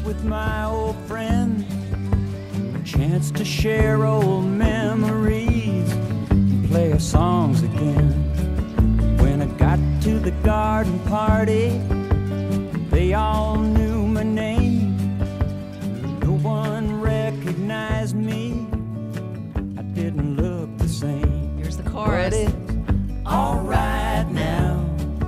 with my old friends, a chance to share old memories and play our songs again. When I got to the garden party, they all knew my name. No one recognized me. I didn't look the same. Here's the chorus. But it's all right now.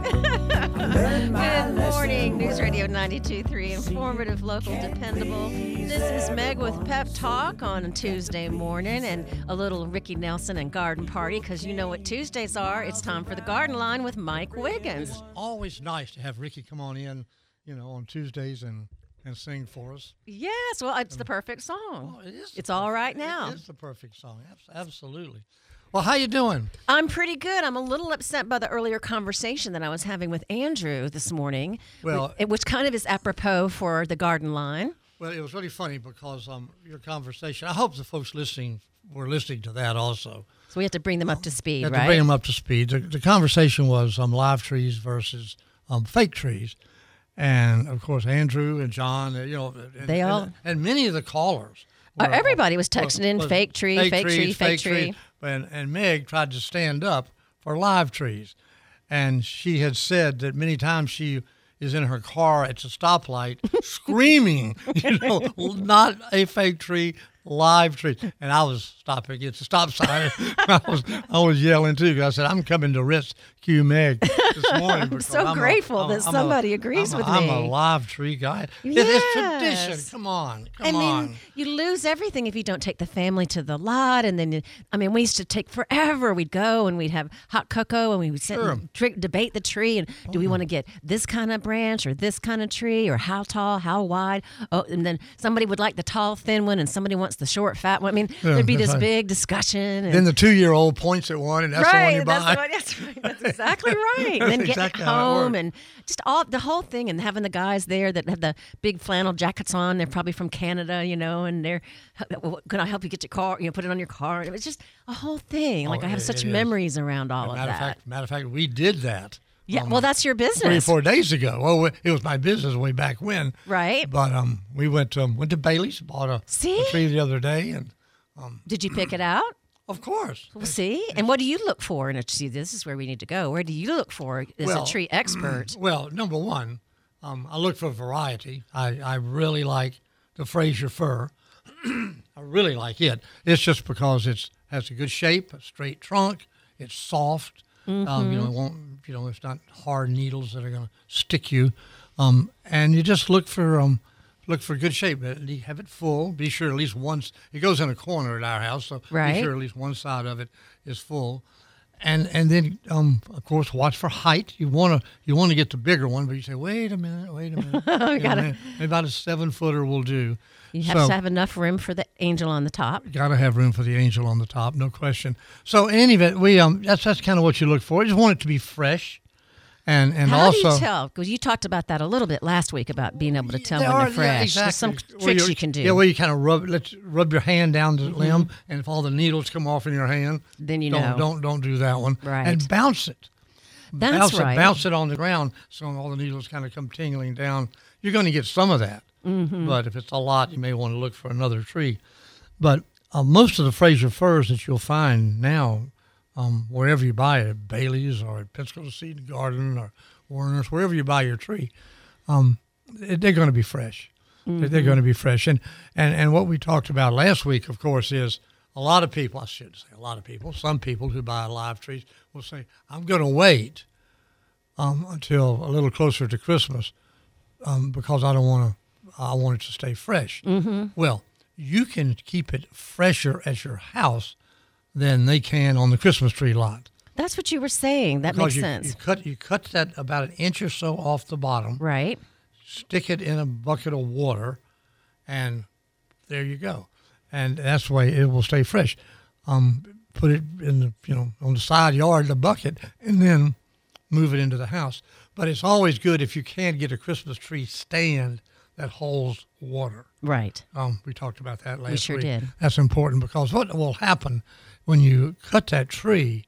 Good morning, News Radio 92.3, informative, local, dependable. This is Meg with Pep Talk on a Tuesday morning, and a little Ricky Nelson and Garden Party, because you know what Tuesdays are. It's time for the Garden Line with Mike Wiggins. It's always nice to have Ricky come on in, on Tuesdays and sing for us. Yes, well, it's the perfect song. Oh, it is. It's all right now. It is the perfect song. Absolutely. Well, how you doing? I'm pretty good. I'm a little upset by the earlier conversation that I was having with Andrew this morning, which kind of is apropos for the Garden Line. Well, it was really funny because your conversation, I hope the folks listening were listening to that also. So we have to bring them up to speed, right? To bring them up to speed. The conversation was live trees versus fake trees. And, of course, Andrew and John, and many of the callers. Everybody was texting in fake tree. And Meg tried to stand up for live trees. And she had said that many times she is in her car at the stoplight screaming, not a fake tree, live tree. And I was stopping at the stop sign. I was yelling too, because I said, I'm coming to rescue Meg this morning. I'm so grateful that somebody agrees with me. I'm a live tree guy. Yes. It's tradition. Come on. I mean, you lose everything if you don't take the family to the lot. And then, we used to take forever. We'd go and we'd have hot cocoa and we would sit and debate the tree. And do we want to get this kind of branch or this kind of tree, or how tall, how wide? Oh, and then somebody would like the tall, thin one, and somebody wants the short, fat one. There'd be this big discussion. And then the 2-year-old points at one, and that's the one you buy. That's right. That's exactly right. And then getting home and just the whole thing, and having the guys there that have the big flannel jackets on. They're probably from Canada, and they're, can I help you get your car? Put it on your car. It was just a whole thing. I have such memories around all of that. Matter of fact, we did that. Yeah, well, that's your business. 3 or 4 days ago. Well, it was my business way back when. Right. But we went to Bailey's, bought a tree the other day, and did you pick it out? Of course. Well, see, and what do you look for? And see, this is where we need to go. Where do you look for as a tree expert? Well, number one, I look for variety. I really like the Fraser fir. I really like it. It's just because it has a good shape, a straight trunk. It's soft. Mm-hmm. It won't. It's not hard needles that are going to stick you. And you just look for good shape. Have it full. Be sure at least once. It goes in a corner at our house, so be sure at least one side of it is full. And then of course watch for height. You want to get the bigger one, but you say, wait a minute. Maybe about a 7-footer will do. You have to have enough room for the angel on the top. Got to have room for the angel on the top, no question. So in any event, we that's kind of what you look for. You just want it to be fresh, and how also. How do you tell? Because you talked about that a little bit last week about being able to tell when they're fresh. Yeah, exactly. There's some tricks you can do. Yeah, well, you kind of rub your hand down the limb, and if all the needles come off in your hand, then don't do that one. Right. And bounce it. That's right. Bounce it on the ground, so all the needles kind of come tingling down. You're going to get some of that. Mm-hmm. But if it's a lot, you may want to look for another tree. But most of the Fraser firs that you'll find now, wherever you buy it, at Bailey's or at Pensacola Seed Garden or Warner's, wherever you buy your tree, they're going to be fresh. Mm-hmm. They're going to be fresh. And what we talked about last week, of course, is a lot of people, I shouldn't say a lot of people, some people who buy live trees will say, I'm going to wait until a little closer to Christmas because I want it to stay fresh. Mm-hmm. Well, you can keep it fresher at your house than they can on the Christmas tree lot. That's what you were saying. That makes sense. You cut that about an inch or so off the bottom. Right. Stick it in a bucket of water, and there you go. And that's the way it will stay fresh. Put it in on the side yard, the bucket, and then move it into the house. But it's always good if you can get a Christmas tree stand that holds water. Right. We talked about that last week. We sure did. That's important because what will happen when you cut that tree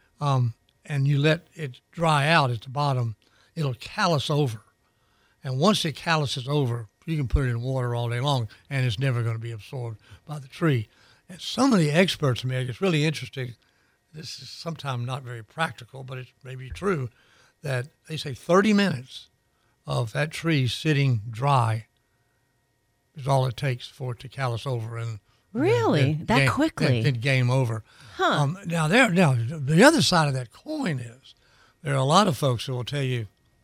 and you let it dry out at the bottom, it'll callus over. And once it calluses over, you can put it in water all day long, and it's never going to be absorbed by the tree. And some of the experts, Meg, it's really interesting. This is sometimes not very practical, but it's maybe true, that they say 30 minutes of that tree sitting dry is all it takes for it to callus over and really that quickly. Then game over. Huh. Now the other side of that coin is there are a lot of folks who will tell you,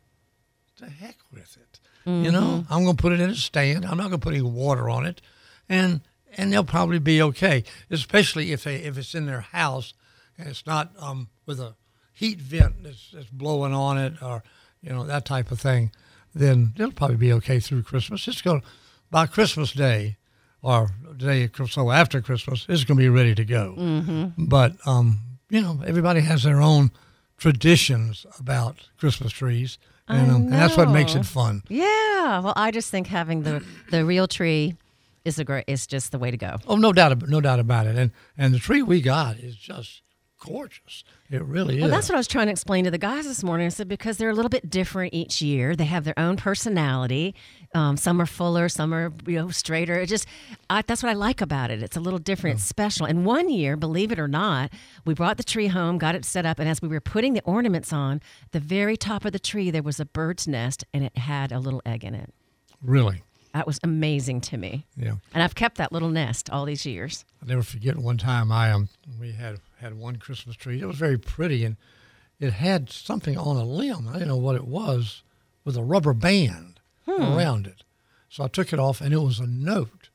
"To heck with it." You know, I'm going to put it in a stand. I'm not going to put any water on it, and they'll probably be okay. Especially if it's in their house and it's not with a heat vent that's blowing on it, or that type of thing. Then they'll probably be okay through Christmas. It's going by Christmas Day, or the day or so after Christmas, it's going to be ready to go. But everybody has their own traditions about Christmas trees. And that's what makes it fun. Yeah. Well, I just think having the real tree is just the way to go. Oh, no doubt about it. And the tree we got is just gorgeous. It really is. Well, that's what I was trying to explain to the guys this morning. I said because they're a little bit different each year. They have their own personality. Some are fuller, some are straighter. That's what I like about it. It's a little different. It's special. And one year, believe it or not, we brought the tree home, got it set up, and as we were putting the ornaments on, the very top of the tree there was a bird's nest, and it had a little egg in it. Really? That was amazing to me. Yeah. And I've kept that little nest all these years. I'll never forget one time we had one Christmas tree. It was very pretty, and it had something on a limb. I didn't know what it was, with a rubber band around it. So I took it off, and it was a note.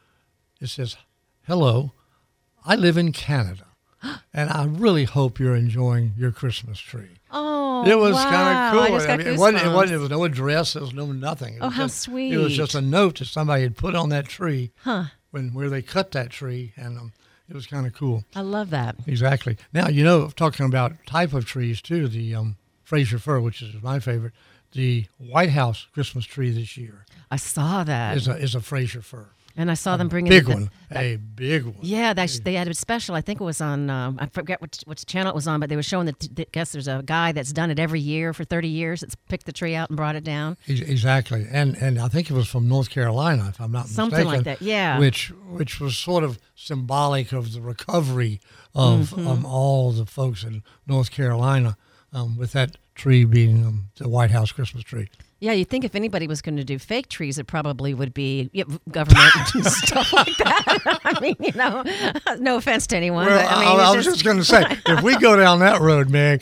It says, "Hello, I live in Canada, and I really hope you're enjoying your Christmas tree." Oh, it was wow. kind of cool. I just got It was no address. There was no nothing. It was how just, sweet. It was just a note that somebody had put on that tree where they cut that tree, and it was kind of cool. I love that. Exactly. Now, talking about type of trees, too, the Fraser fir, which is my favorite, the White House Christmas tree this year. I saw that. Is a Fraser fir. And I saw them bring big one, a big one. Yeah, they had a special. I think it was on. I forget which channel it was on, but they were showing that. I guess there's a guy that's done it every year for 30 years. That's picked the tree out and brought it down. Exactly, and I think it was from North Carolina, if I'm not mistaken. Something like that. Yeah. Which was sort of symbolic of the recovery of all the folks in North Carolina, with that tree being the White House Christmas tree. Yeah, you'd think if anybody was going to do fake trees, it probably would be government and stuff like that. I mean, no offense to anyone. Well, but, I was just going to say, if we go down that road, Meg,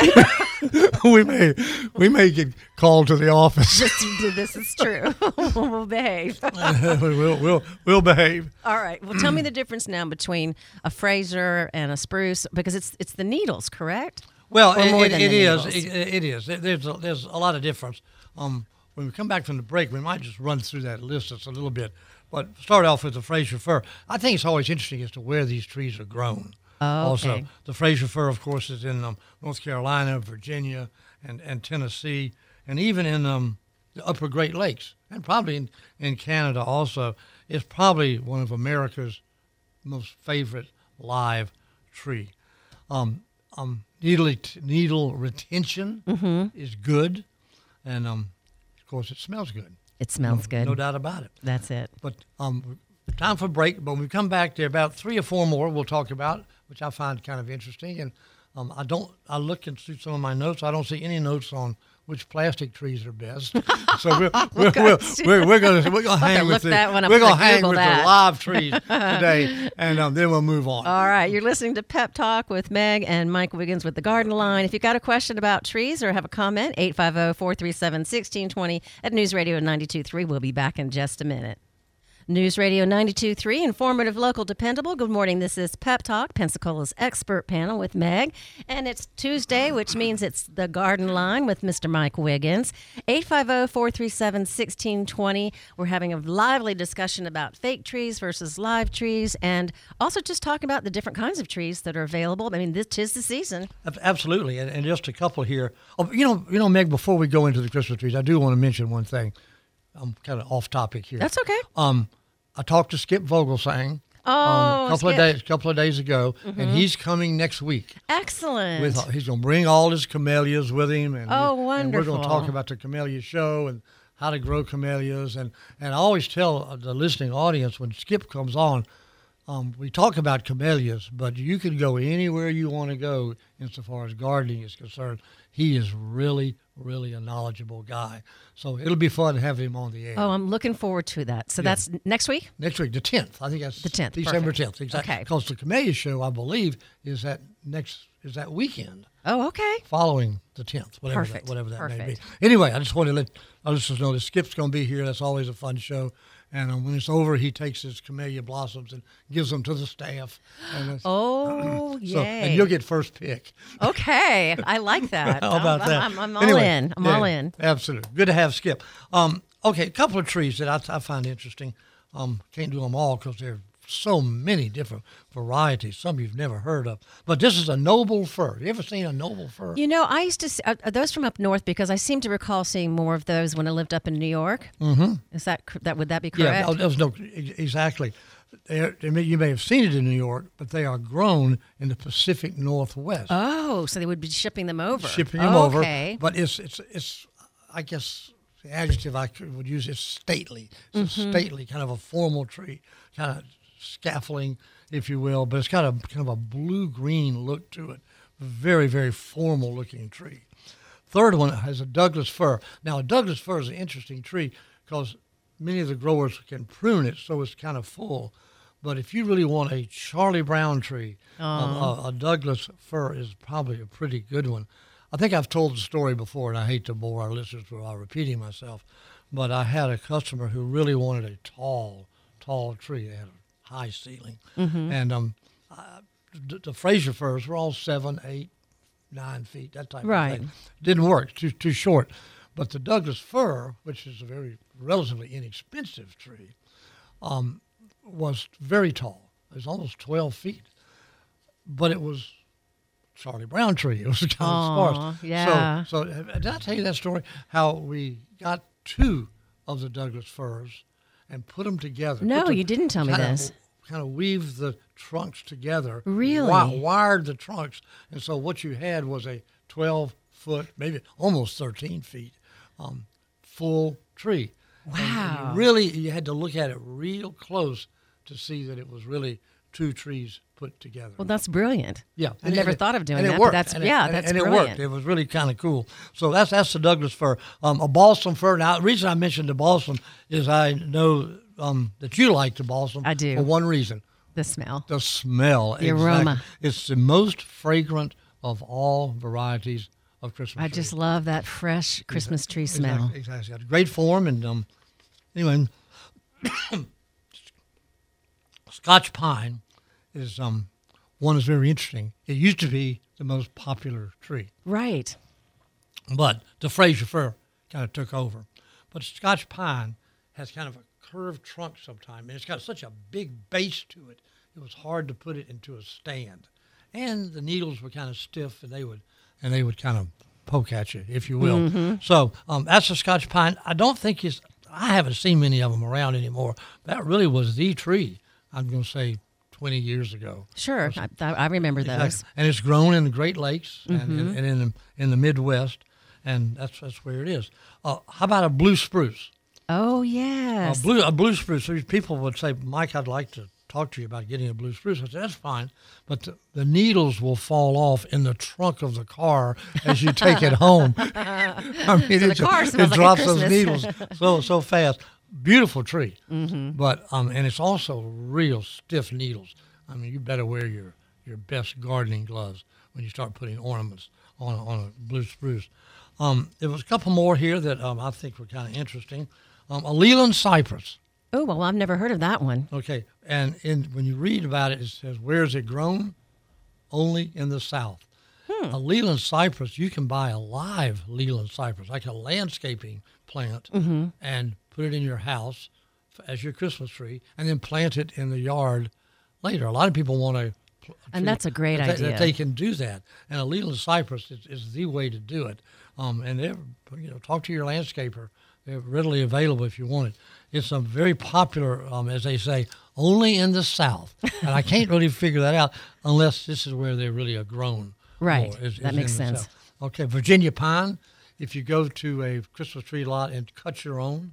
we may get called to the office. This is true. We'll behave. We'll behave. All right. Well, tell me the difference now between a Fraser and a spruce, because it's the needles, correct? Well, it is. It is. There's a lot of difference. When we come back from the break, we might just run through that list just a little bit. But start off with the Fraser fir. I think it's always interesting as to where these trees are grown. Oh, okay. Also, the Fraser fir, of course, is in North Carolina, Virginia, and Tennessee, and even in the upper Great Lakes, and probably in Canada also. It's probably one of America's most favorite live tree. Needle retention is good, and of course, it smells good. It smells good. No doubt about it. That's it. But time for a break. But when we come back, there are about 3 or 4 more we'll talk about, which I find kind of interesting. And I look into some of my notes. I don't see any notes on which plastic trees are best. So we're going to hang with the live trees today, and then we'll move on. All right, you're listening to Pep Talk with Meg and Mike Wiggins with the Garden Line. If you got a question about trees or have a comment, 850-437-1620 at News Radio 92.3. We'll be back in just a minute. News Radio 92.3, informative, local, dependable. Good morning. This is Pep Talk, Pensacola's expert panel with Meg. And it's Tuesday, which means it's the Garden Line with Mr. Mike Wiggins. 850-437-1620. We're having a lively discussion about fake trees versus live trees, and also just talking about the different kinds of trees that are available. I mean, this is the season. Absolutely. And just a couple here. Oh, Meg, before we go into the Christmas trees, I do want to mention one thing. I'm kind of off topic here. That's okay. I talked to Skip Vogelsang a couple of days ago, and he's coming next week. Excellent. He's going to bring all his camellias with him, and wonderful. And we're going to talk about the camellia show and how to grow camellias, and I always tell the listening audience when Skip comes on, we talk about camellias, but you can go anywhere you want to go insofar as gardening is concerned. He is really, really a knowledgeable guy. So it'll be fun to have him on the air. Oh, I'm looking forward to that. So that's next week? Next week, the 10th. I think that's the 10th. December Perfect. 10th. Exactly. Okay. Because the Camellia Show, I believe, is that weekend. Oh, okay. Following the 10th, whatever Perfect. that may be. Anyway, I just want to let our listeners know that Skip's going to be here. That's always a fun show. And when it's over, he takes his camellia blossoms and gives them to the staff. Oh, yay. And you'll get first pick. Okay. I like that. How about that? I'm all in. I'm all in. Absolutely. Good to have Skip. Okay, a couple of trees that I find interesting. Can't do them all because there are so many different varieties, some you've never heard of. But this is a noble fir. You ever seen a noble fir? You know, I used to see, are those from up north? Because I seem to recall seeing more of those when I lived up in New York. Mm-hmm. Is that would that be correct? Yeah, exactly. You may have seen it in New York, but they are grown in the Pacific Northwest. Oh, so they would be shipping them over. Okay. But it's I guess the adjective I would use is stately. It's a stately, kind of a formal tree, kind of scaffolding, if you will, but it's got a kind of a blue-green look to it. Very, very formal-looking tree. Third one has a Douglas fir. Now, a Douglas fir is an interesting tree because many of the growers can prune it so it's kind of full. But if you really want a Charlie Brown tree, a Douglas fir is probably a pretty good one. I think I've told the story before, and I hate to bore our listeners by repeating myself, but I had a customer who really wanted a tall tree. They had a high ceiling. And the Fraser firs were all 7, 8, 9 feet, that type of thing. Didn't work, too short. But the Douglas fir, which is a very relatively inexpensive tree, was very tall. It was almost 12 feet. But it was Charlie Brown tree. It was kind of sparse. Yeah. So did I tell you that story? How we got 2 of the Douglas firs and put them together. No, you didn't tell me this. Kind of weave the trunks together. Really? Wired the trunks. And so what you had was a 12-foot, maybe almost 13 feet, full tree. Wow. And you had to look at it real close to see that it was really 2 trees put together. Well, that's brilliant. Yeah. I never thought of doing that. It worked. But that's and brilliant. It worked. It was really kind of cool. So that's the Douglas fir. A balsam fir. Now, the reason I mentioned the balsam is I know that you like the balsam. I do. For one reason. The smell. The smell. The aroma. It's the most fragrant of all varieties of Christmas trees. I just love that fresh Christmas tree smell. Exactly. It's got great form. And anyway, Scotch pine is one that's very interesting. It used to be the most popular tree. Right. But the Fraser fir kind of took over. But Scotch pine has kind of a curved trunk sometimes, and it's got such a big base to it, it was hard to put it into a stand. And the needles were kind of stiff, and they would kind of poke at you, if you will. So that's a Scotch pine. I haven't seen many of them around anymore. That really was the tree, I'm going to say, 20 years ago. Sure, I remember those. Exactly. And it's grown in the Great Lakes and in the Midwest, and that's where it is. How about a blue spruce? Oh, yes. A blue spruce. So people would say, Mike, I'd like to talk to you about getting a blue spruce. I said, that's fine, but the needles will fall off in the trunk of the car as you take it home. I mean, so the car smells it drops like those needles so fast. Beautiful tree, but and it's also real stiff needles. I mean, you better wear your best gardening gloves when you start putting ornaments on a blue spruce. There was a couple more here that I think were kind of interesting. A Leland cypress. Oh, well, I've never heard of that one. Okay, and when you read about it, it says, where is it grown? Only in the South. A Leland cypress, you can buy a live Leland cypress, like a landscaping plant, and put it in your house as your Christmas tree, and then plant it in the yard later. A lot of people want to. And that's a great idea. That they can do that. And a Leland cypress is the way to do it. And talk to your landscaper. They're readily available if you want it. It's a very popular, as they say, only in the South. And I can't really figure that out unless this is where they really are grown. Right. That makes sense. Okay, Virginia pine if you go to a Christmas tree lot and cut your own,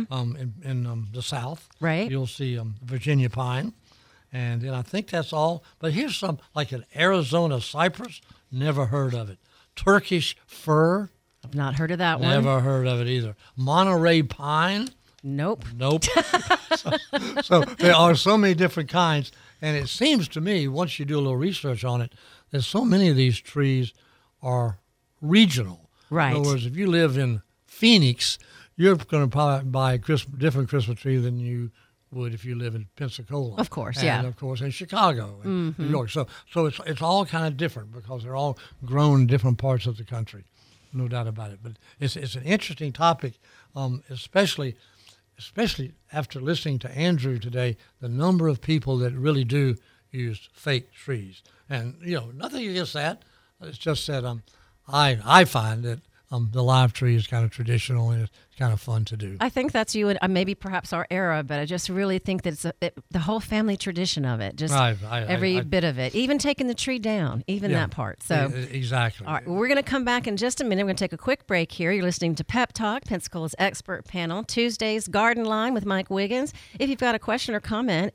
in the South, Right. you'll see Virginia pine, and then I think that's all. But here's some like an Arizona cypress. Never heard of it. Turkish fir. I've not heard of that one. Never heard of it either. Monterey pine. Nope. Nope. so there are so many different kinds, and it seems to me, once you do a little research on it, that so many of these trees are regional. Right. In other words, if you live in Phoenix, you're going to probably buy a different Christmas tree than you would if you live in Pensacola. Of course, and yeah. of course in Chicago and New York. So it's all kind of different because they're all grown in different parts of the country. No doubt about it. But it's an interesting topic, especially after listening to Andrew today, the number of people that really do use fake trees. And, nothing against that. It's just that I find that the live tree is kind of traditional and it's kind of fun to do. I think that's you and maybe perhaps our era, but I just really think that it's the whole family tradition of it, just every bit of it, even taking the tree down, even that part. So exactly. All right, well, we're going to come back in just a minute. We're going to take a quick break here. You're listening to Pep Talk, Pensacola's expert panel, Tuesday's Garden Line with Mike Wiggins. If you've got a question or comment,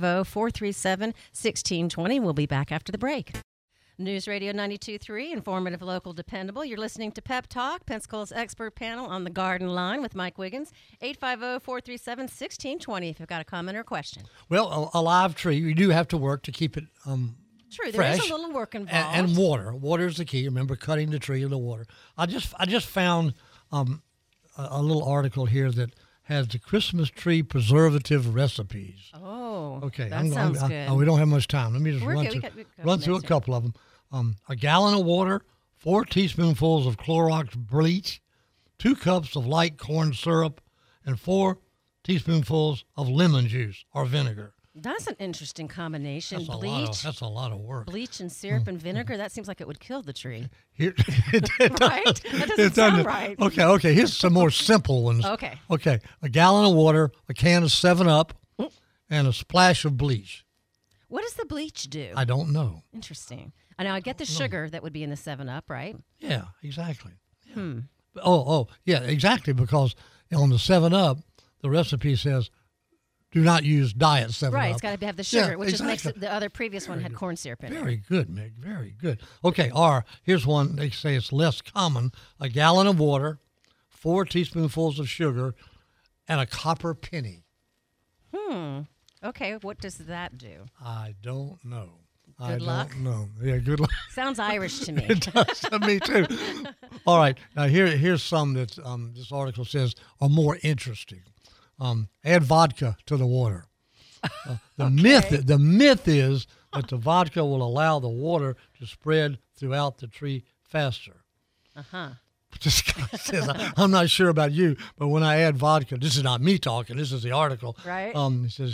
850-437-1620. We'll be back after the break. News Radio 92.3, informative, local, dependable. You're listening to Pep Talk, Pensacola's expert panel on the Garden Line with Mike Wiggins. 850-437-1620 if you've got a comment or question. Well, a live tree, you do have to work to keep it True, there fresh, is a little work involved. and water. Water is the key. Remember, cutting the tree in the water. I just found a little article here that has the Christmas tree preservative recipes. Oh, okay. That sounds good. We don't have much time. Let me just We're run good. through a couple of them. A gallon of water, 4 teaspoonfuls of Clorox bleach, 2 cups of light corn syrup, and 4 teaspoonfuls of lemon juice or vinegar. That's an interesting combination. That's a lot of work. Bleach and syrup and vinegar, that seems like it would kill the tree. Here, Right? That doesn't sound right. Okay. Here's some more simple ones. Okay. A gallon of water, a can of 7-Up, and a splash of bleach. What does the bleach do? I don't know. Interesting. I know I get the sugar that would be in the 7-Up, right? Yeah, exactly. Yeah. Oh, yeah, exactly, because on the 7-Up, the recipe says, do not use diet 7-Up. Right, it's got to have the sugar, which exactly. just makes the other previous one had corn syrup in it. Very good, Meg, very good. Okay, here's one, they say it's less common. A gallon of water, 4 teaspoonfuls of sugar, and a copper penny. Okay, what does that do? I don't know. Good luck? I don't know. Yeah, good luck. Sounds Irish to me. It does to me, too. All right. Now, here's some that this article says are more interesting. Add vodka to the water. The myth is that the vodka will allow the water to spread throughout the tree faster. This guy says, I'm not sure about you, but when I add vodka, this is not me talking, this is the article. Right. He says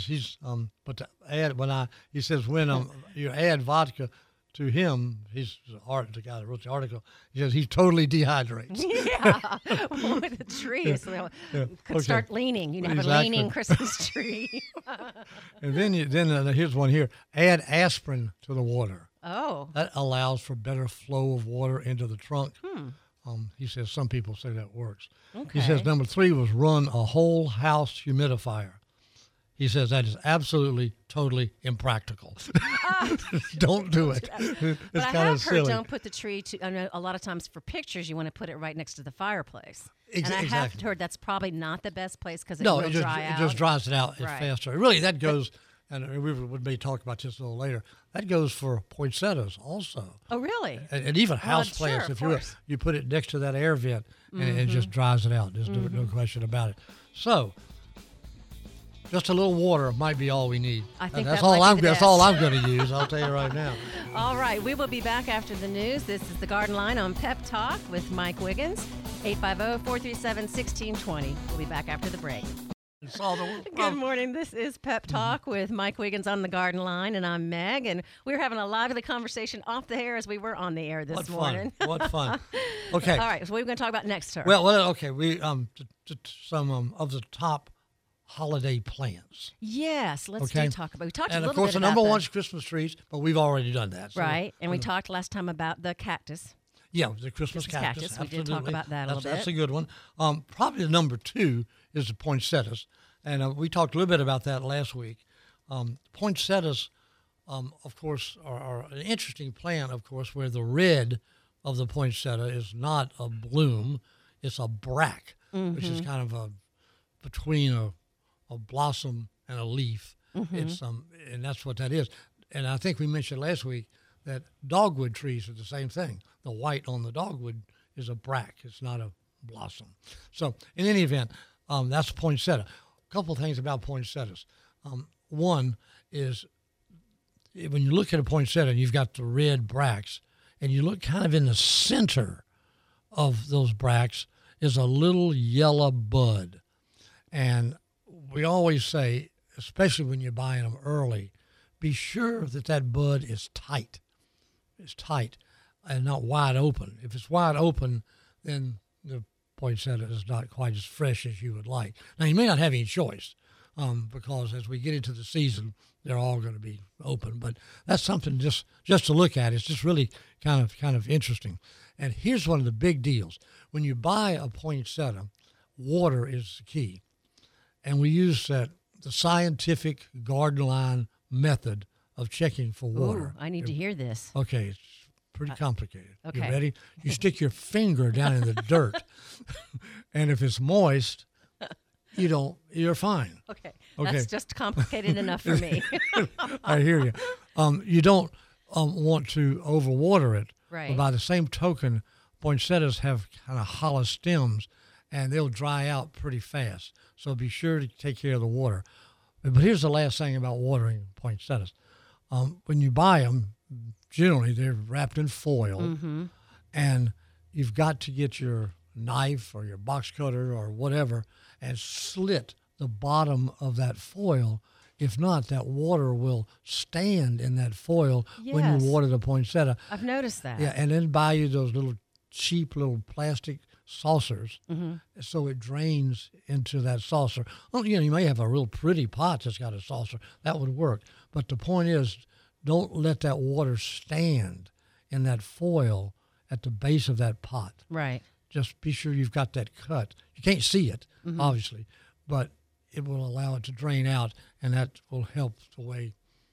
when you add vodka to him, he's the guy that wrote the article, he says he totally dehydrates. Yeah. Well, with the trees, could start leaning. You have a leaning Christmas tree. And then here's one here. Add aspirin to the water. Oh. That allows for better flow of water into the trunk. He says some people say that works. Okay. He says number 3 was run a whole house humidifier. He says that is absolutely, totally impractical. Don't do it. It's But I kind have of heard silly. don't put the tree I know a lot of times for pictures you want to put it right next to the fireplace. And I have Exactly. heard that's probably not the best place because it No, will it dry out. just dries it out Right. faster. Really, that goes, and we may talk about this a little later, that goes for poinsettias also. Oh, really? And even house sure, plants, of if course. you put it next to that air vent, and it just dries it out. There's no question about it. So, just a little water might be all we need. I think that's that all might I'm. be the That's best. all I'm going to use. I'll tell you right now. All right, we will be back after the news. This is the Garden Line on Pep Talk with Mike Wiggins. 850-437-1620. We'll be back after the break. Good morning. This is Pep Talk with Mike Wiggins on the Garden Line, and I'm Meg. And we're having a lively conversation off the air as we were on the air this morning. What fun! Okay. All right, so what are we going to talk about next, sir? Well, okay. We some of the top holiday plants. Yes, let's Okay. talk about. We talked a And little of course, bit the about number one's Christmas trees, but we've already done that. So, right, and we talked last time about the cactus. Yeah, the Christmas cactus. We did talk about that a little bit. That's a good one. Probably the number 2 is the poinsettias. And we talked a little bit about that last week. Poinsettias, of course, are an interesting plant, of course, where the red of the poinsettia is not a bloom, it's a bract, which is kind of between a blossom and a leaf. It's and that's what that is. And I think we mentioned last week that dogwood trees are the same thing. The white on the dogwood is a bract. It's not a blossom. So in any event, that's poinsettia. A couple of things about poinsettias. One is when you look at a poinsettia and you've got the red bracts, and you look kind of in the center of those bracts is a little yellow bud. And we always say, especially when you're buying them early, be sure that that bud is tight. It's tight and not wide open. If it's wide open, then the poinsettia is not quite as fresh as you would like. Now, you may not have any choice because as we get into the season, they're all going to be open. But that's something just to look at. It's just really kind of interesting. And here's one of the big deals. When you buy a poinsettia, water is the key. And we use the scientific garden line method of checking for water. Ooh, I need to hear this. Okay, it's pretty complicated. Okay. You ready? You stick your finger down in the dirt, and if it's moist, you're fine. Okay. That's just complicated enough for me. I hear you. You don't want to overwater it. Right. But by the same token, poinsettias have kind of hollow stems, and they'll dry out pretty fast. So be sure to take care of the water. But here's the last thing about watering poinsettias. When you buy them, generally they're wrapped in foil, and you've got to get your knife or your box cutter or whatever and slit the bottom of that foil. If not, that water will stand in that foil when you water the poinsettia. I've noticed that. Yeah, and then buy you those little cheap little plastic saucers so it drains into that saucer. Well, you may have a real pretty pot that's got a saucer. That would work. But the point is, don't let that water stand in that foil at the base of that pot. Right. Just be sure you've got that cut. You can't see it, obviously, but it will allow it to drain out, and that will help the way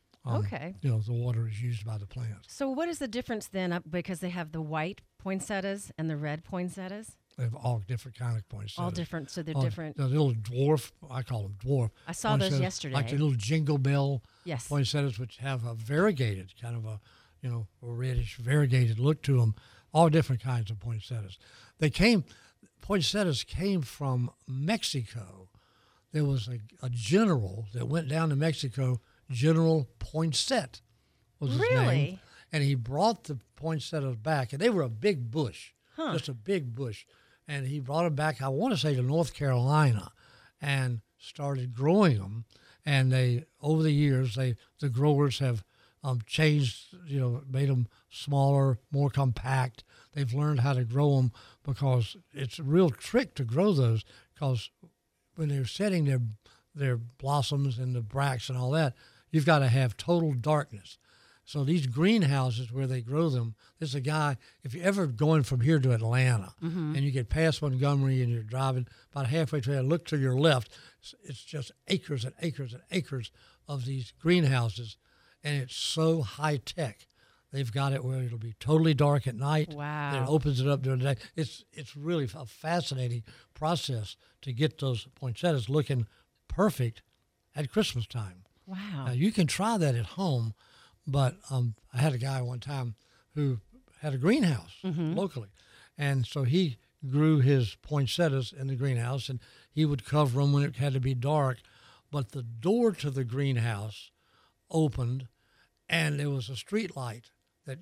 the water is used by the plant. So what is the difference then, because they have the white poinsettias and the red poinsettias? They have all different kind of poinsettias. All different, so they're different. The little dwarf, I call them dwarf. I saw those yesterday. Like the little jingle bell yes. poinsettias, which have a variegated, kind of a reddish variegated look to them. All different kinds of poinsettias. Poinsettias came from Mexico. There was a general that went down to Mexico, General Poinsett was his name. And he brought the poinsettias back, and they were a big bush, just a big bush. And he brought them back, I want to say, to North Carolina and started growing them. And over the years, the growers have changed, made them smaller, more compact. They've learned how to grow them because it's a real trick to grow those, because when they're setting their blossoms and the bracts and all that, you've got to have total darkness. So these greenhouses where they grow them, there's a guy, if you're ever going from here to Atlanta and you get past Montgomery and you're driving about halfway through, look to your left, it's just acres and acres and acres of these greenhouses, and it's so high tech. They've got it where it'll be totally dark at night. Wow. And it opens it up during the day. It's really a fascinating process to get those poinsettias looking perfect at Christmas time. Wow. Now, you can try that at home, but I had a guy one time who had a greenhouse locally. And so he grew his poinsettias in the greenhouse, and he would cover them when it had to be dark. But the door to the greenhouse opened, and there was a street light that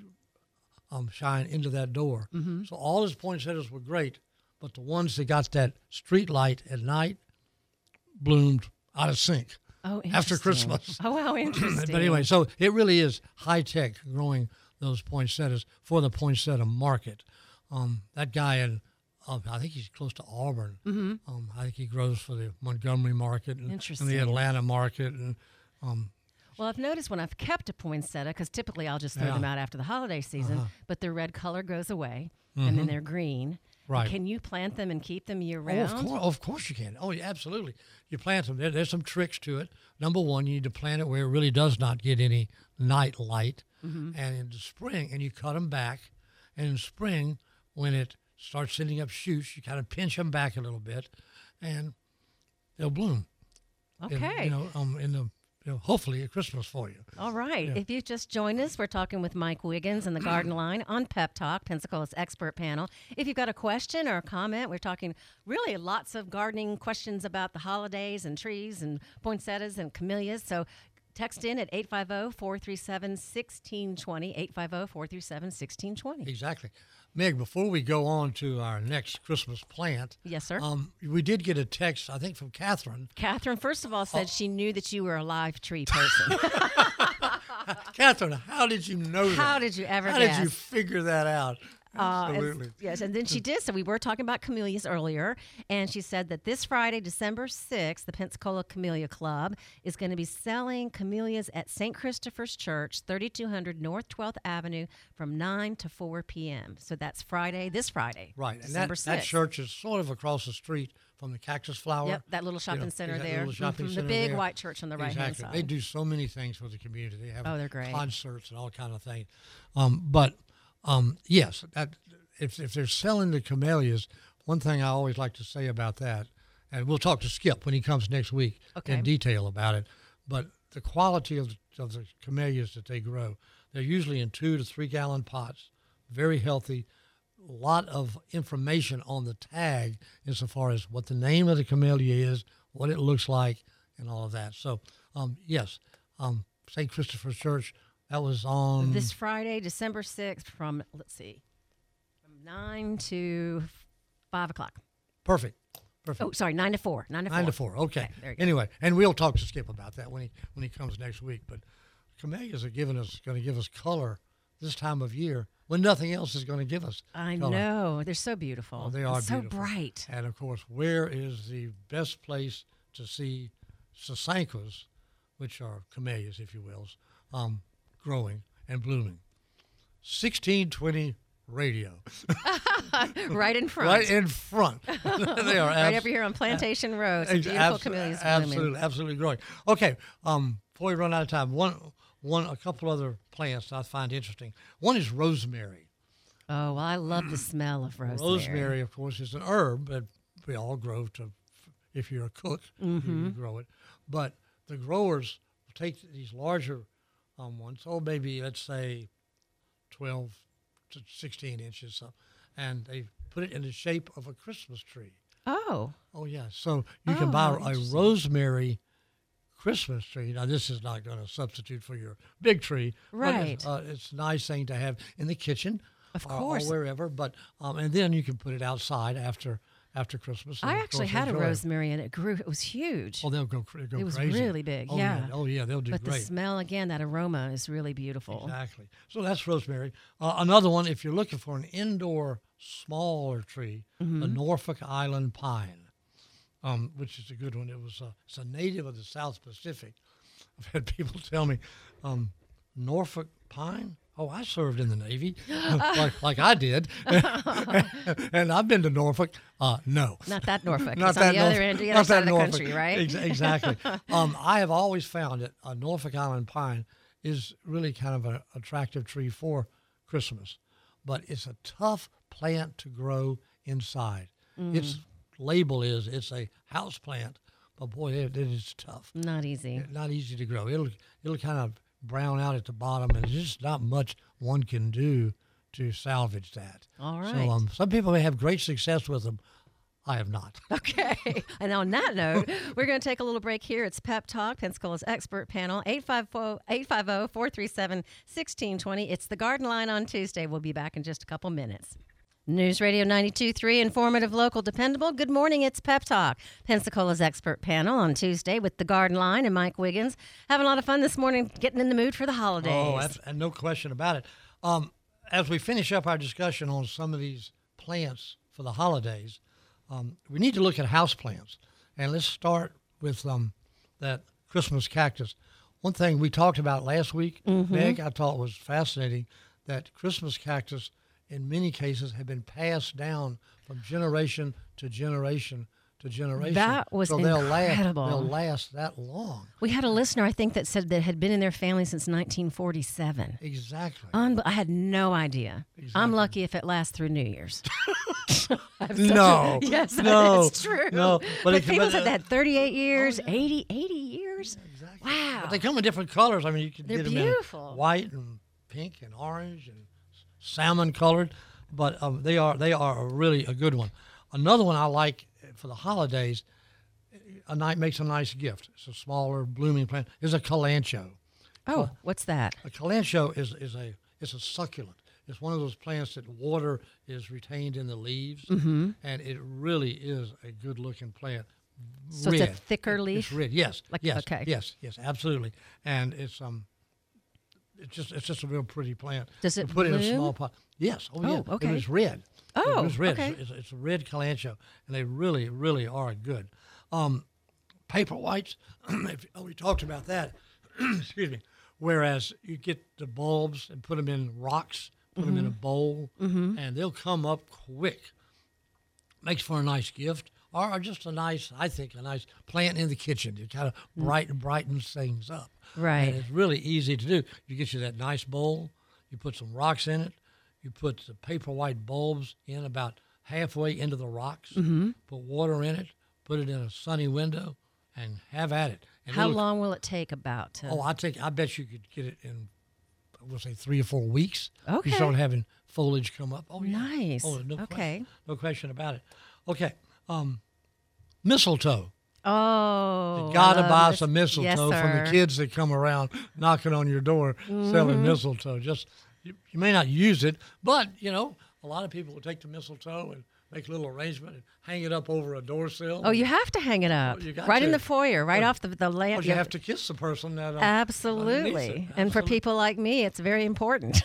shined into that door. So all his poinsettias were great, but the ones that got that street light at night bloomed out of sync after Christmas. Oh, how interesting. But anyway, so it really is high-tech growing those poinsettias for the poinsettia market. That guy in, I think he's close to Auburn. I think he grows for the Montgomery market and the Atlanta market. And Well, I've noticed when I've kept a poinsettia, because typically I'll just throw them out after the holiday season, but their red color goes away, and then they're green. Right. Can you plant them and keep them year round? Of course you can. Oh, yeah, absolutely. You plant them. There's some tricks to it. Number one, you need to plant it where it really does not get any night light. And in the spring, and you cut them back. And in spring, when it starts sending up shoots, you kind of pinch them back a little bit, and they'll bloom. Okay. Hopefully at Christmas for you. All right. Yeah. If you just joined us, we're talking with Mike Wiggins and the Garden Line on Pep Talk, Pensacola's expert panel. If you've got a question or a comment, we're talking really lots of gardening questions about the holidays and trees and poinsettias and camellias. So text in at 850-437-1620, 850-437-1620. Exactly. Meg, before we go on to our next Christmas plant. Yes, sir. We did get a text, I think, from Catherine. Catherine, first of all, said she knew that you were a live tree person. Catherine, how did you know that? How did you ever How guess? did you figure that out? Absolutely. Yes, and then she did. So we were talking about camellias earlier, and she said that this Friday, December 6th, the Pensacola Camellia Club is going to be selling camellias at St. Christopher's Church, 3200 North 12th Avenue, from 9 to 4 p.m. So that's Friday, this Friday. Right, December and 6th. that church is sort of across the street from the Cactus Flower. Yep, that little shopping center exactly, there. Little shopping center the big there. white church on the right-hand Exactly. side. They do so many things for the community. They have they're great. concerts and all kind of things. Yes, if they're selling the camellias, one thing I always like to say about that, and we'll talk to Skip when he comes next week in detail about it, but the quality of the camellias that they grow, they're usually in 2 to 3 gallon pots, very healthy, a lot of information on the tag insofar as what the name of the camellia is, what it looks like, and all of that. So, yes, St. Christopher's Church, that was on... This Friday, December 6th from 9 to 5 o'clock. Perfect. Oh, sorry, 9 to 4. 9 to 4. 9 to 4, okay. There you go. Anyway, and we'll talk to Skip about that when he comes next week. But camellias are going to give us color this time of year when nothing else is going to give us I color. know. They're so beautiful. Oh, they are so beautiful. bright. And, of course, where is the best place to see sasanquas, which are camellias, if you will, growing and blooming? 1620 Radio. Right in front. Right in front. They are right over here on Plantation Road. Some beautiful camellias blooming. Absolutely growing. Okay, before we run out of time, a couple other plants I find interesting. One is rosemary. Oh, well, I love the smell of rosemary. Rosemary, of course, is an herb that we all grow if you're a cook, you grow it. But the growers take these larger ones, maybe, let's say, 12 to 16 inches, and they put it in the shape of a Christmas tree. Oh. Oh, yeah. So you can buy a rosemary Christmas tree. Now, this is not going to substitute for your big tree. Right. But it's a nice thing to have in the kitchen. Of course. Or wherever. But and then you can put it outside after Christmas. I actually had a rosemary, and it grew. It was huge. Oh, they'll go crazy. It was really big, yeah. Oh, yeah, they'll do but great. The smell, again, that aroma is really beautiful. Exactly. So that's rosemary. Another one, if you're looking for an indoor smaller tree, the Norfolk Island pine, which is a good one. It's a native of the South Pacific. I've had people tell me, Norfolk pine? Oh, I served in the Navy, like I did, and I've been to Norfolk. No, not that Norfolk. Not it's that on the other end, the other side of the country, right? Exactly. I have always found that a Norfolk Island pine is really kind of an attractive tree for Christmas, but it's a tough plant to grow inside. Its label is it's a house plant, but boy, it is tough. Not easy. Not easy to grow. It'll kind of brown out at the bottom, and there's just not much one can do to salvage that. All right. So some people may have great success with them. I have not. Okay. And on that note, we're going to take a little break here. It's Pep Talk, Pensacola's expert panel, 850-437-1620. It's the Garden Line on Tuesday. We'll be back in just a couple minutes. News Radio 92.3, informative, local, dependable. Good morning, it's Pep Talk, Pensacola's expert panel on Tuesday with the Garden Line and Mike Wiggins. Having a lot of fun this morning, getting in the mood for the holidays. Oh, and no question about it. As we finish up our discussion on some of these plants for the holidays, we need to look at house plants. And let's start with that Christmas cactus. One thing we talked about last week, Mm-hmm. Meg, I thought was fascinating, that Christmas cactus in many cases have been passed down from generation to generation to generation. That was so incredible. They'll last that long. We had a listener, I think, that said that had been in their family since 1947. Exactly. I had no idea. Exactly. I'm lucky if it lasts through New Year's. No. Yes, No. it's true. No. But people said that 38 years, 80 years. Exactly. Wow. But they come in different colors. I mean, you can They're get them beautiful. in white and pink and orange and salmon colored. But they are really a good one. Another one I like for the holidays, makes a nice gift. It's a smaller blooming plant. Is a calancho. Oh, what's that? A calancho is a succulent. It's one of those plants that water is retained in the leaves, and it really is a good-looking plant. So Red. it's a thicker leaf? It's red. Yes. Yes. Okay. Yes. Yes. Absolutely. And it's just a real pretty plant. Does it You put it in a bloom? small pot. Yes. Oh, yeah. okay. It is red. Oh, it is red. okay. It's a red calancho, and they really, really are good. Paper whites. We talked about that. Excuse me. Whereas you get the bulbs and put them in rocks, put them in a bowl, and they'll come up quick. Makes for a nice gift, or just a nice plant in the kitchen. It kind of brightens things up. Right. And it's really easy to do. You get you that nice bowl, you put some rocks in it, you put the paper white bulbs in about halfway into the rocks, put water in it, put it in a sunny window, and have at it. And How long will it take about? I bet you could get it in, we'll say 3 or 4 weeks. Okay. You start having foliage come up. Oh, yeah. Nice. Oh, no Okay. question. No question about it. Okay. Mistletoe. Oh. You got to love buy this. some mistletoe Yes, from the sir. kids that come around knocking on your door selling mistletoe. Just you may not use it, but, a lot of people will take the mistletoe and make a little arrangement and hang it up over a door sill. Oh, you have to hang it up. you got right in to. the foyer, right off the lamp. Because you have to kiss the person that underneath Absolutely. it. And for Absolutely. people like me, it's very important.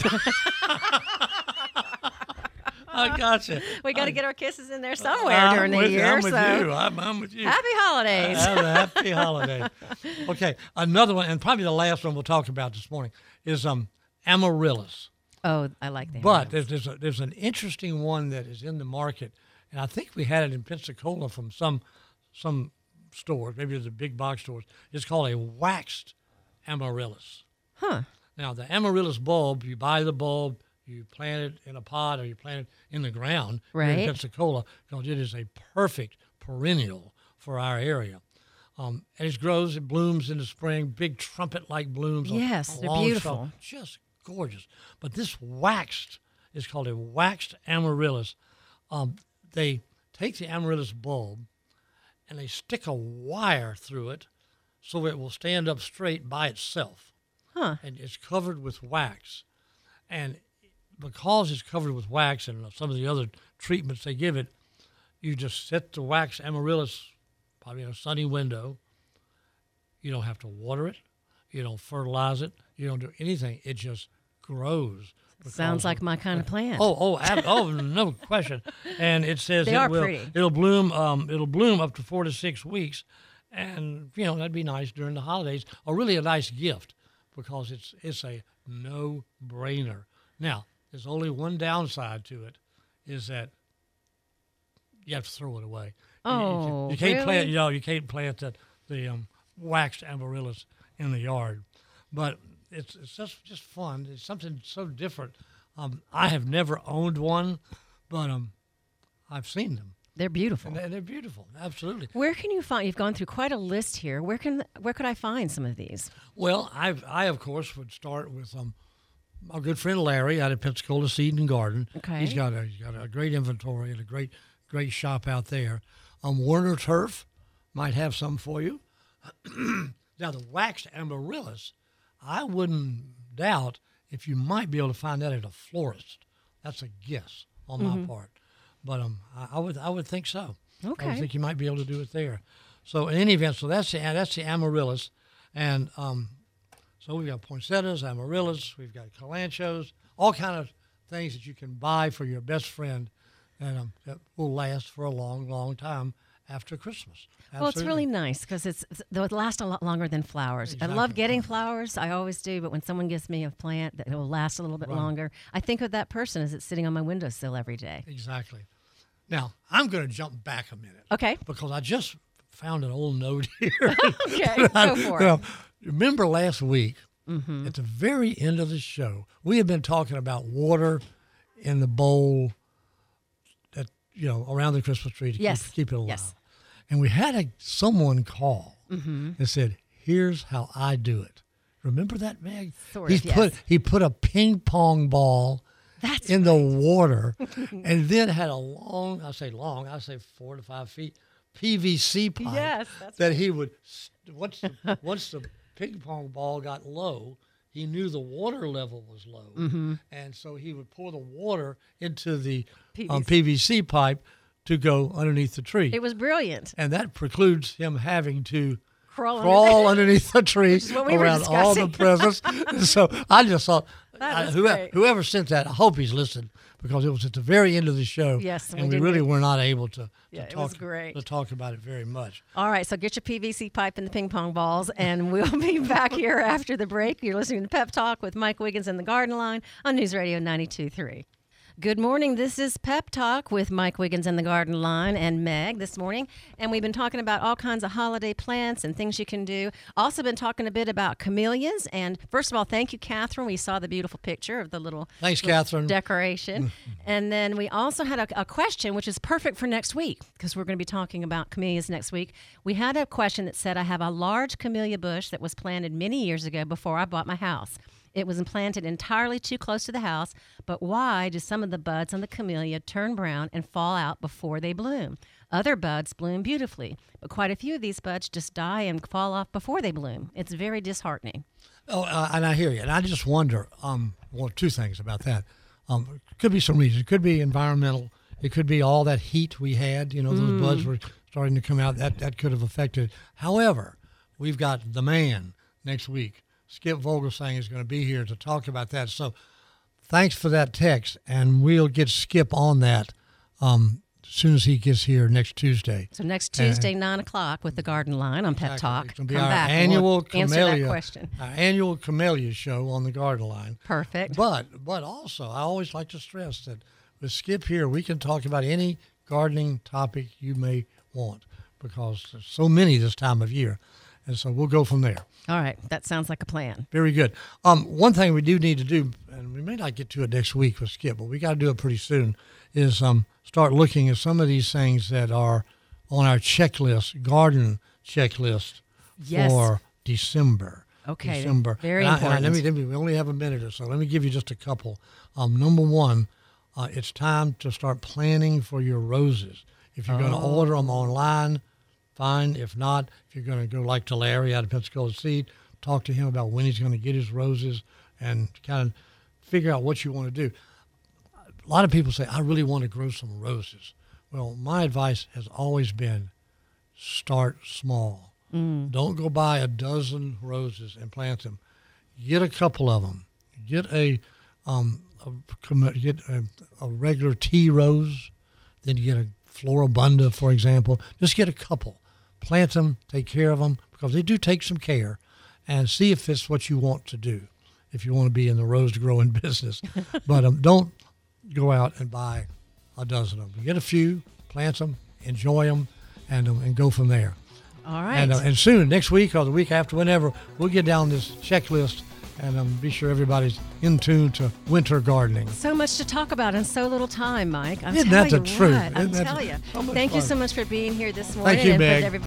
I gotcha. We got to get our kisses in there somewhere during the year. I'm with so you. I'm with you. happy holidays. Have a happy holiday. Okay, another one, and probably the last one we'll talk about this morning, is amaryllis. Oh, I like that. But there's an interesting one that is in the market, and I think we had it in Pensacola from some stores, maybe it's the big box stores. It's called a waxed amaryllis. Huh. Now, the amaryllis bulb, you buy the bulb, you plant it in a pot or you plant it in the ground here Right. in Pensacola, because it is a perfect perennial for our area. And it grows, it blooms in the spring, big trumpet-like blooms. Yes, on they're long beautiful. stalk, just gorgeous. But this waxed is called a waxed amaryllis. They take the amaryllis bulb and they stick a wire through it so it will stand up straight by itself. Huh. And it's covered with wax. And because it's covered with wax and some of the other treatments they give it, you just set the wax amaryllis probably in a sunny window. You don't have to water it. You don't fertilize it. You don't do anything. It just grows. Sounds like my kind of plant. Oh, no question. And it says They it are will. pretty. It'll bloom. It'll bloom up to 4 to 6 weeks, and that'd be nice during the holidays. Or really a nice gift, because it's a no-brainer. Now, there's only one downside to it, is that you have to throw it away. Oh, you can't really? plant. You can't plant the waxed amaryllis in the yard, but it's just fun. It's something so different. I have never owned one, but I've seen them. They're beautiful. And they're beautiful, absolutely. Where can you find? You've gone through quite a list here. Where could I find some of these? Well, I of course would start with my good friend Larry out of Pensacola Seed and Garden. Okay. He's got a great inventory and a great shop out there. Werner Turf might have some for you. Now the waxed amaryllis, I wouldn't doubt if you might be able to find that at a florist. That's a guess on my part, but I would think so. Okay. I would think you might be able to do it there. So in any event, so that's the amaryllis, and so we've got poinsettias, amaryllis, we've got calanchos, all kind of things that you can buy for your best friend, and that will last for a long, long time after Christmas. Well, it's really nice because they'll last a lot longer than flowers. Exactly. I love getting flowers. I always do. But when someone gives me a plant that will last a little bit longer, I think of that person as it's sitting on my windowsill every day. Exactly. Now, I'm going to jump back a minute. Okay. Because I just found an old note here. Okay, go for it. Remember last week, at the very end of the show, we had been talking about water in the bowl that, around the Christmas tree to keep it alive. Yes. And we had someone call and said, "Here's how I do it." Remember that, Meg? He put a ping pong ball in the water and then had a long, I say 4 to 5 feet, PVC pipe that he would, once the ping pong ball got low, he knew the water level was low. And so he would pour the water into the PVC pipe to go underneath the tree. It was brilliant. And that precludes him having to crawl underneath the tree around all the presents. So I just thought, whoever sent that, I hope he's listening, because it was at the very end of the show. Yes, and we really were not able to talk about it very much. All right, so get your PVC pipe and the ping pong balls, and we'll be back here after the break. You're listening to Pep Talk with Mike Wiggins and the Garden Line on News Radio 92.3. Good morning. This is Pep Talk with Mike Wiggins and the Garden Line and Meg this morning. And we've been talking about all kinds of holiday plants and things you can do. Also been talking a bit about camellias. And first of all, thank you, Catherine. We saw the beautiful picture of the little decoration. And then we also had a question, which is perfect for next week, because we're going to be talking about camellias next week. We had a question that said, I have a large camellia bush that was planted many years ago before I bought my house. It was planted entirely too close to the house, but why do some of the buds on the camellia turn brown and fall out before they bloom? Other buds bloom beautifully, but quite a few of these buds just die and fall off before they bloom. It's very disheartening. And I hear you. And I just wonder, two things about that. Could be some reasons. It could be environmental. It could be all that heat we had. Those buds were starting to come out. That could have affected it. However, we've got the man next week. Skip Vogelsang is going to be here to talk about that. So thanks for that text, and we'll get Skip on that as soon as he gets here next Tuesday. So next Tuesday, 9 o'clock with the Garden Line on Pep Talk. It's going to be our annual answer that question. Our annual camellia show on the Garden Line. Perfect. But also, I always like to stress that with Skip here, we can talk about any gardening topic you may want, because there's so many this time of year. And so we'll go from there. All right. That sounds like a plan. Very good. One thing we do need to do, and we may not get to it next week with Skip, but we got to do it pretty soon, is start looking at some of these things that are on our checklist, garden checklist for December. Okay. December. Very important. We only have a minute or so. Let me give you just a couple. Number one, it's time to start planning for your roses. If you're going to order them online, fine. If not, if you're going to go like to Larry out of Pensacola Seed, talk to him about when he's going to get his roses and kind of figure out what you want to do. A lot of people say, I really want to grow some roses. Well, my advice has always been start small. Don't go buy a dozen roses and plant them. Get a couple of them. Get a regular tea rose, then you get a Floribunda, for example. Just get a couple. Plant them, take care of them, because they do take some care, and see if it's what you want to do, if you want to be in the rose growing business. But don't go out and buy a dozen of them. Get a few, plant them, enjoy them, and go from there. All right. And soon, next week or the week after, whenever, we'll get down this checklist and be sure everybody's in tune to winter gardening. So much to talk about in so little time, Mike. Isn't that the truth? I tell you. Thank you so much for being here this morning. Thank you, and Meg. for everybody